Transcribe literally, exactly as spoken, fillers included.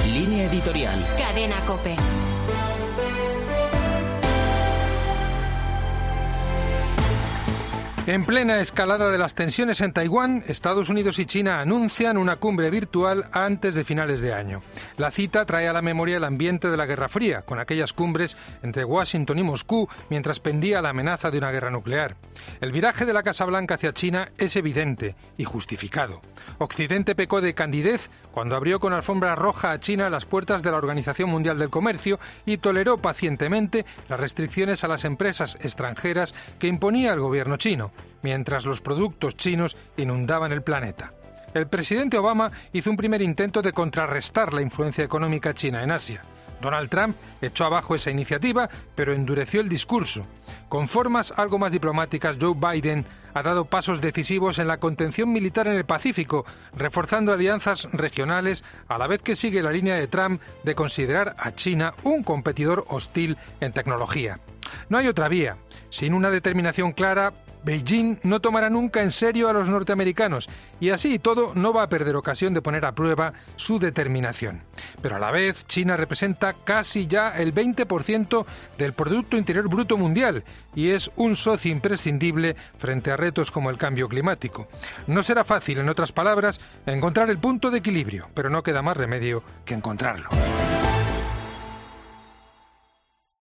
Línea editorial. Cadena COPE. En plena escalada de las tensiones en Taiwán, Estados Unidos y China anuncian una cumbre virtual antes de finales de año. La cita trae a la memoria el ambiente de la Guerra Fría, con aquellas cumbres entre Washington y Moscú mientras pendía la amenaza de una guerra nuclear. El viraje de la Casa Blanca hacia China es evidente y justificado. Occidente pecó de candidez cuando abrió con alfombra roja a China las puertas de la Organización Mundial del Comercio y toleró pacientemente las restricciones a las empresas extranjeras que imponía el gobierno chino, mientras los productos chinos inundaban el planeta. El presidente Obama hizo un primer intento de contrarrestar la influencia económica china en Asia. Donald Trump echó abajo esa iniciativa, pero endureció el discurso. Con formas algo más diplomáticas, Joe Biden ha dado pasos decisivos en la contención militar en el Pacífico, reforzando alianzas regionales, a la vez que sigue la línea de Trump de considerar a China un competidor hostil en tecnología. No hay otra vía. Sin una determinación clara, Beijing no tomará nunca en serio a los norteamericanos y así y todo no va a perder ocasión de poner a prueba su determinación. Pero a la vez, China representa casi ya el veinte por ciento del Producto Interior Bruto mundial y es un socio imprescindible frente a retos como el cambio climático. No será fácil, en otras palabras, encontrar el punto de equilibrio, pero no queda más remedio que encontrarlo.